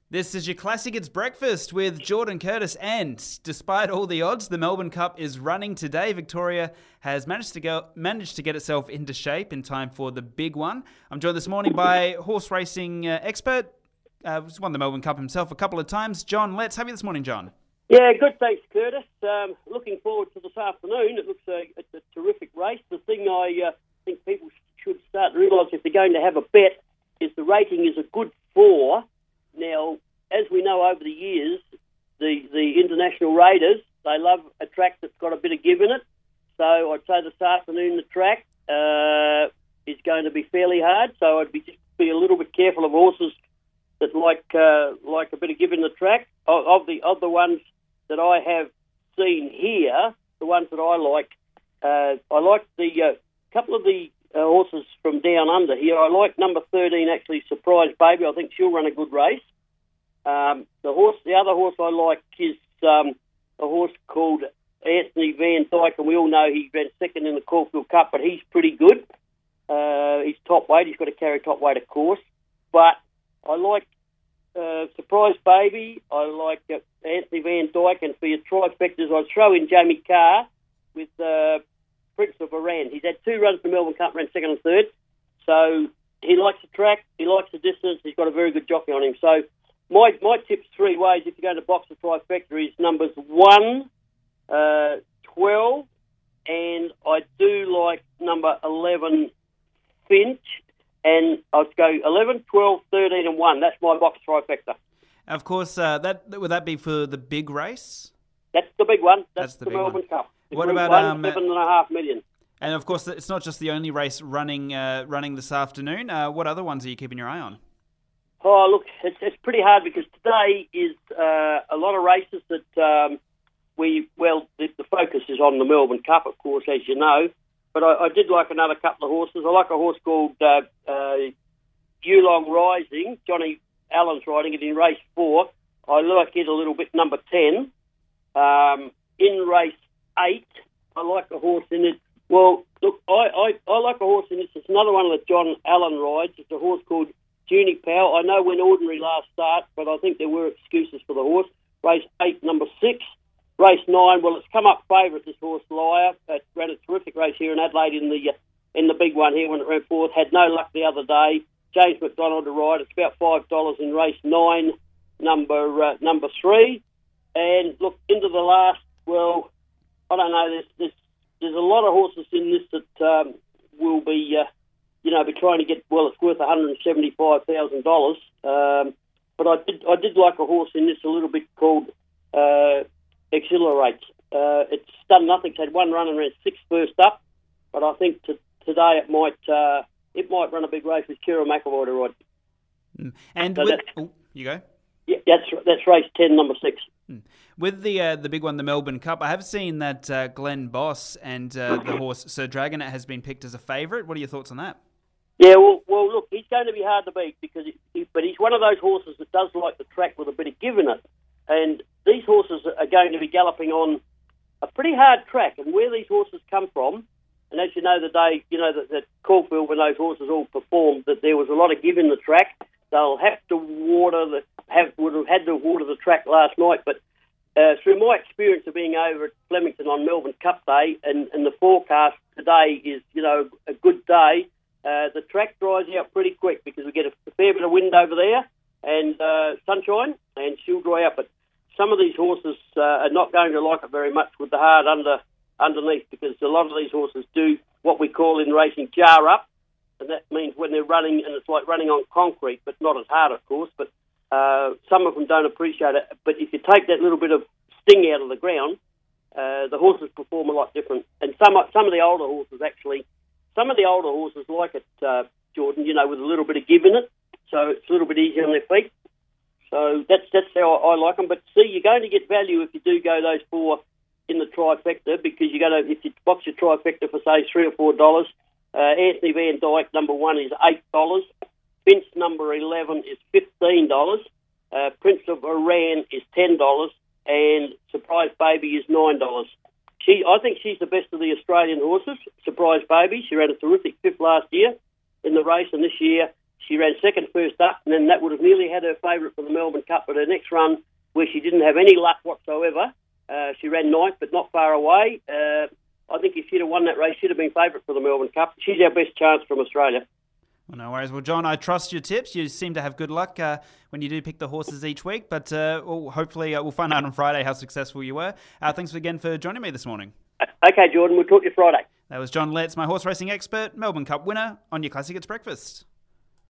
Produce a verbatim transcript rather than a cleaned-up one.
This is your classic It's Breakfast with Jordan Curtis, and despite all the odds, the Melbourne Cup is running today. Victoria has managed to go managed to get itself into shape in time for the big one. I'm joined this morning by horse racing uh, expert, uh, who's won the Melbourne Cup himself a couple of times, John Letts. How are you this morning, John? Yeah, good, thanks, Curtis. Um, looking forward to this afternoon. It looks a, it's a terrific race. The thing I uh, think people should start to realise if they're going to have a bet is the rating is a good four. Now, as we know over the years, the, the international raiders, they love a track that's got a bit of give in it. So I'd say this afternoon the track uh, is going to be fairly hard. So I'd be just be a little bit careful of horses that like uh, like a bit of give in the track. Of, of the of the ones that I have seen here, the ones that I like, uh, I like the uh, couple of the uh, horses from down under here. I like number thirteen, actually, Surprise Baby. I think she'll run a good race. Um, the horse, the other horse I like is um, a horse called Anthony Van Dyke, and we all know he ran second in the Caulfield Cup, but he's pretty good. Uh, he's top weight. He's got to carry top weight, of course. But I like uh, Surprise Baby. I like uh, Anthony Van Dyke, and for your trifectas, I'd throw in Jamie Carr with uh, Prince of Iran. He's had two runs in the Melbourne Cup, ran second and third. So he likes the track. He likes the distance. He's got a very good jockey on him. So My my tip's three ways if you're going to box the trifecta is numbers one, uh, twelve, and I do like number eleven, Finch, and I'd go eleven, twelve, thirteen, and one. That's my box trifecta. Of course, uh, that would that be for the big race? That's the big one. That's, That's the, the big Melbourne one. Cup. The what Group about one, um, seven and a half million? And of course, it's not just the only race running uh, running this afternoon. Uh, what other ones are you keeping your eye on? Oh, look, it's, it's pretty hard because today is uh, a lot of races that um, we, well, the, the focus is on the Melbourne Cup, of course, as you know. But I, I did like another couple of horses. I like a horse called uh, uh, Geelong Rising. Johnny Allen's riding it in race four. I like it a little bit, number ten. Um, in race eight, I like a horse in it. Well, look, I, I, I like a horse in this. It's another one that John Allen rides. It's a horse called Junie Powell. I know when ordinary last start, but I think there were excuses for the horse. Race eight, number six. Race nine, well, it's come up favourite, this horse, Liar. It ran a terrific race here in Adelaide in the uh, in the big one here when it ran fourth. Had no luck the other day. James McDonald to ride. It's about five dollars in race nine, number uh, number three. And look, into the last, well, I don't know, there's, there's, there's a lot of horses in this that um, will be... Uh, you know, be trying to get, well, it's worth one hundred seventy-five thousand dollars. Um, but I did I did like a horse in this a little bit called uh, Exhilarate. Uh, it's done nothing. It's had one run and ran sixth first up. But I think to, today it might uh, it might run a big race with Kira McElroy to ride. Mm. And so with, oh, you go. Yeah, that's that's race ten, number six. Mm. With the uh, the big one, the Melbourne Cup, I have seen that uh, Glenn Boss and uh, the horse Sir Dragonet has been picked as a favourite. What are your thoughts on that? Yeah, well, well, look, he's going to be hard to beat because, he, he, but he's one of those horses that does like the track with a bit of give in it. And these horses are going to be galloping on a pretty hard track. And where these horses come from, and as you know, the day, you know, that, that Caulfield, when those horses all performed, that there was a lot of give in the track. They'll have to water the, have would have had to water the track last night. But uh, through my experience of being over at Flemington on Melbourne Cup Day, and, and the forecast today is, you know, a good day. Uh, the track dries out pretty quick because we get a, a fair bit of wind over there and uh, sunshine, and she'll dry up. But some of these horses uh, are not going to like it very much with the hard under underneath because a lot of these horses do what we call in racing jar up, and that means when they're running, and it's like running on concrete, but not as hard, of course. But uh, some of them don't appreciate it. But if you take that little bit of sting out of the ground, uh, the horses perform a lot different. And some some of the older horses actually. Some of the older horses like it, uh, Jordan, you know, with a little bit of give in it, so it's a little bit easier on their feet. So that's that's how I, I like them. But see, you're going to get value if you do go those four in the trifecta because you're going to, if you box your trifecta for say three or four dollars, uh, Anthony Van Dyke number one is eight dollars, Finch number eleven is fifteen dollars, uh, Prince of Iran is ten dollars, and Surprise Baby is nine dollars. She, I think she's the best of the Australian horses, Surprise Baby. She ran a terrific fifth last year in the race, and this year She ran second first up, and then that would have nearly had her favourite for the Melbourne Cup. But her next run, where she didn't have any luck whatsoever, uh, she ran ninth, but not far away. Uh, I think if she'd have won that race, she'd have been favourite for the Melbourne Cup. She's our best chance from Australia. Well, no worries. Well, John, I trust your tips. You seem to have good luck uh, when you do pick the horses each week. But uh, well, hopefully uh, we'll find out on Friday how successful you were. Uh, thanks again for joining me this morning. Okay, Jordan, we'll talk to you Friday. That was John Letts, my horse racing expert, Melbourne Cup winner, on your Classic Hits Breakfast.